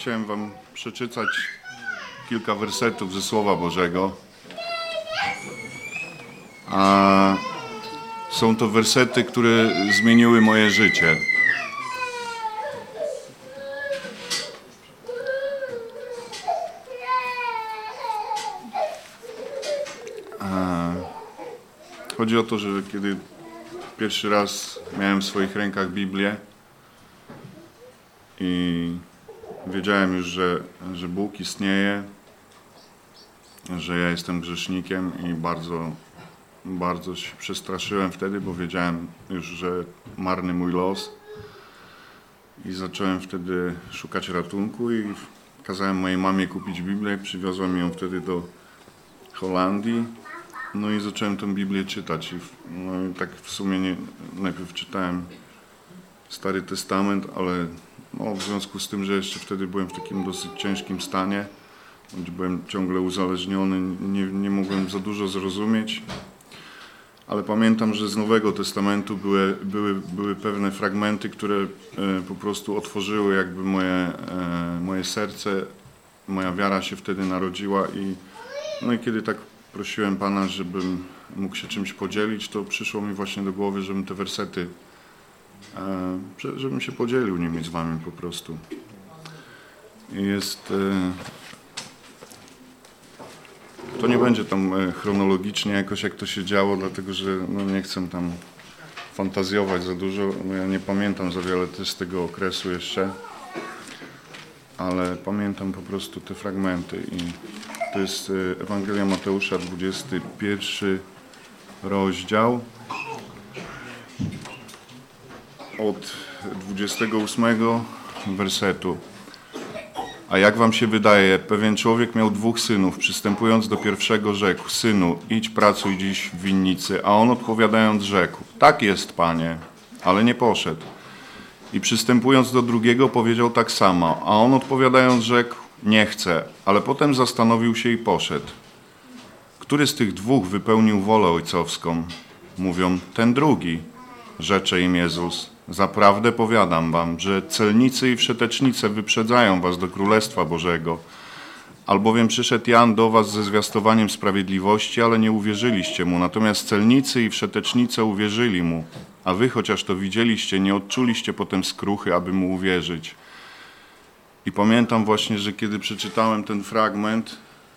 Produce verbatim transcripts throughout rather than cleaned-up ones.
chciałem wam przeczytać kilka wersetów ze Słowa Bożego. A są to wersety, które zmieniły moje życie. A chodzi o to, że kiedy pierwszy raz miałem w swoich rękach Biblię i wiedziałem już, że, że Bóg istnieje, że ja jestem grzesznikiem i bardzo, bardzo się przestraszyłem wtedy, bo wiedziałem już, że marny mój los. I zacząłem wtedy szukać ratunku i kazałem mojej mamie kupić Biblię, przywiozłem ją wtedy do Holandii. No i zacząłem tę Biblię czytać i, no i tak w sumie nie, najpierw czytałem Stary Testament, ale no, w związku z tym, że jeszcze wtedy byłem w takim dosyć ciężkim stanie, bądź byłem ciągle uzależniony, nie, nie mogłem za dużo zrozumieć, ale pamiętam, że z Nowego Testamentu były, były, były pewne fragmenty, które e, po prostu otworzyły jakby moje, e, moje serce, moja wiara się wtedy narodziła i no i kiedy tak prosiłem Pana, żebym mógł się czymś podzielić, to przyszło mi właśnie do głowy, żebym te wersety, e, żebym się podzielił nimi z wami po prostu. I jest... E, to nie będzie tam e, chronologicznie jakoś jak to się działo, dlatego że no, nie chcę tam fantazjować za dużo, no, ja nie pamiętam za wiele też z tego okresu jeszcze, ale pamiętam po prostu te fragmenty i to jest Ewangelia Mateusza, dwudziesty pierwszy rozdział, od dwudziestego ósmego wersetu. A jak wam się wydaje, pewien człowiek miał dwóch synów. Przystępując do pierwszego rzekł: synu, idź pracuj dziś w winnicy. A on odpowiadając rzekł: tak jest, panie, ale nie poszedł. I przystępując do drugiego powiedział tak samo. A on odpowiadając rzekł: nie chcę, ale potem zastanowił się i poszedł. Który z tych dwóch wypełnił wolę ojcowską? Mówią: ten drugi. Rzecze im Jezus: zaprawdę powiadam wam, że celnicy i wszetecznice wyprzedzają was do Królestwa Bożego. Albowiem przyszedł Jan do was ze zwiastowaniem sprawiedliwości, ale nie uwierzyliście mu. Natomiast celnicy i wszetecznice uwierzyli mu. A wy, chociaż to widzieliście, nie odczuliście potem skruchy, aby mu uwierzyć. I pamiętam właśnie, że kiedy przeczytałem ten fragment,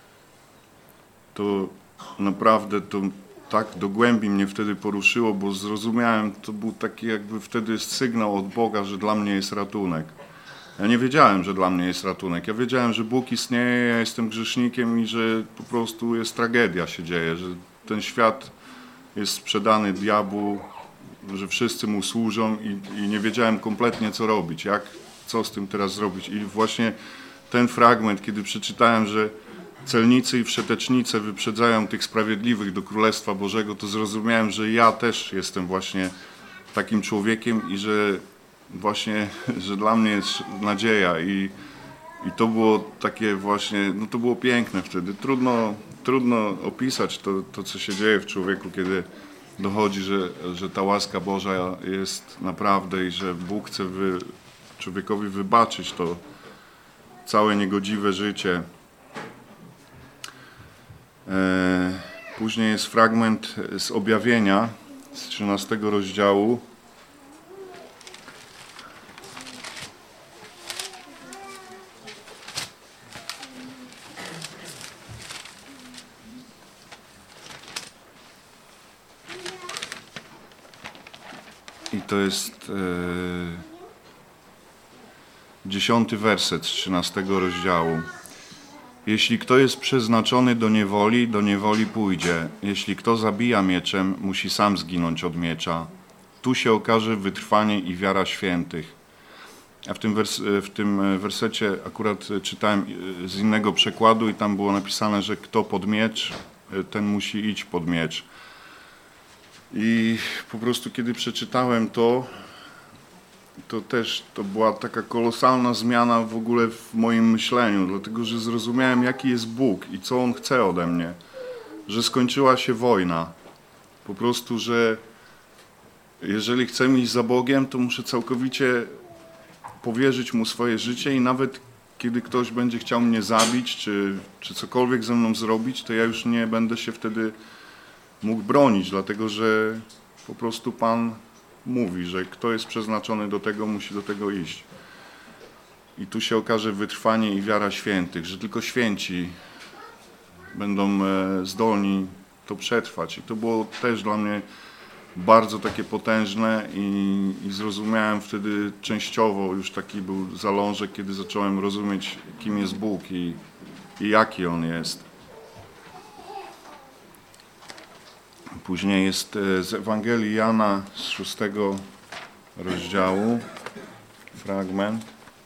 to naprawdę to tak do głębi mnie wtedy poruszyło, bo zrozumiałem, to był taki jakby wtedy sygnał od Boga, że dla mnie jest ratunek. Ja nie wiedziałem, że dla mnie jest ratunek. Ja wiedziałem, że Bóg istnieje, ja jestem grzesznikiem i że po prostu jest tragedia się dzieje, że ten świat jest sprzedany diabłu, że wszyscy mu służą i, i nie wiedziałem kompletnie, co robić, jak, co z tym teraz zrobić. I właśnie ten fragment, kiedy przeczytałem, że celnicy i wszetecznice wyprzedzają tych sprawiedliwych do Królestwa Bożego, to zrozumiałem, że ja też jestem właśnie takim człowiekiem i że właśnie, że dla mnie jest nadzieja i, i to było takie właśnie, no to było piękne wtedy. Trudno, trudno opisać to, to, co się dzieje w człowieku, kiedy dochodzi, że, że ta łaska Boża jest naprawdę i że Bóg chce wy, człowiekowi wybaczyć to całe niegodziwe życie. Później jest fragment z Objawienia, z trzynastego rozdziału. I to jest dziesiąty werset z trzynastego rozdziału. Jeśli kto jest przeznaczony do niewoli, do niewoli pójdzie. Jeśli kto zabija mieczem, musi sam zginąć od miecza. Tu się okaże wytrwanie i wiara świętych. A w tym, wers w tym wersecie akurat czytałem z innego przekładu i tam było napisane, że kto pod miecz, ten musi iść pod miecz. I po prostu kiedy przeczytałem to, to też to była taka kolosalna zmiana w ogóle w moim myśleniu, dlatego że zrozumiałem, jaki jest Bóg i co On chce ode mnie. Że skończyła się wojna. Po prostu, że jeżeli chcę iść za Bogiem, to muszę całkowicie powierzyć Mu swoje życie i nawet kiedy ktoś będzie chciał mnie zabić, czy, czy cokolwiek ze mną zrobić, to ja już nie będę się wtedy mógł bronić, dlatego że po prostu Pan mówi, że kto jest przeznaczony do tego, musi do tego iść. I tu się okaże wytrwanie i wiara świętych, że tylko święci będą zdolni to przetrwać. I to było też dla mnie bardzo takie potężne i, i zrozumiałem wtedy częściowo, już taki był zalążek, kiedy zacząłem rozumieć, kim jest Bóg i, i jaki On jest. Później jest z Ewangelii Jana z szóstego rozdziału fragment.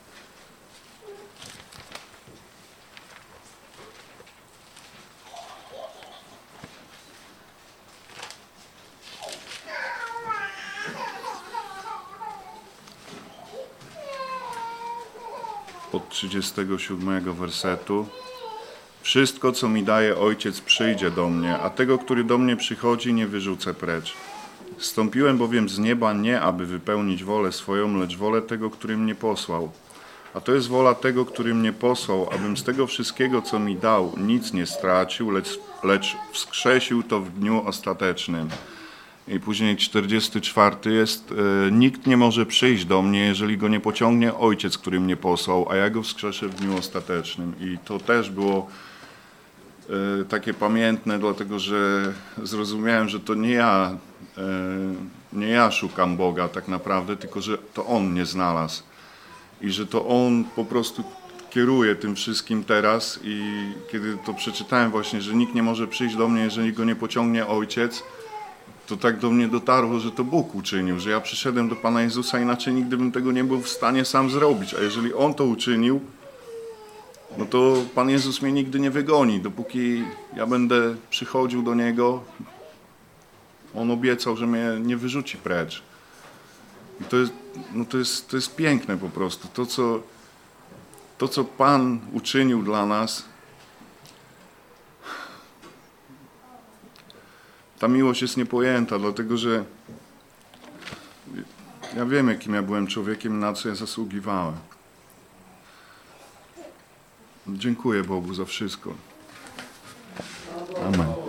Od trzydziestego siódmego wersetu. Wszystko, co mi daje Ojciec, przyjdzie do mnie, a tego, który do mnie przychodzi, nie wyrzucę precz. Zstąpiłem bowiem z nieba nie, aby wypełnić wolę swoją, lecz wolę tego, który mnie posłał. A to jest wola tego, który mnie posłał, abym z tego wszystkiego, co mi dał, nic nie stracił, lecz, lecz wskrzesił to w dniu ostatecznym. I później czterdziesty czwarty jest, e, nikt nie może przyjść do mnie, jeżeli go nie pociągnie Ojciec, który mnie posłał, a ja go wskrzeszę w dniu ostatecznym. I to też było e, takie pamiętne, dlatego że zrozumiałem, że to nie ja, e, nie ja szukam Boga tak naprawdę, tylko że to On mnie znalazł. I że to On po prostu kieruje tym wszystkim teraz. I kiedy to przeczytałem właśnie, że nikt nie może przyjść do mnie, jeżeli go nie pociągnie Ojciec, to tak do mnie dotarło, że to Bóg uczynił, że ja przyszedłem do Pana Jezusa, inaczej nigdy bym tego nie był w stanie sam zrobić. A jeżeli On to uczynił, no to Pan Jezus mnie nigdy nie wygoni. Dopóki ja będę przychodził do Niego, On obiecał, że mnie nie wyrzuci precz. I to jest, no to jest, to jest piękne po prostu. To co, to, co Pan uczynił dla nas, ta miłość jest niepojęta, dlatego że ja wiem, jakim ja byłem człowiekiem, na co ja zasługiwałem. Dziękuję Bogu za wszystko. Amen.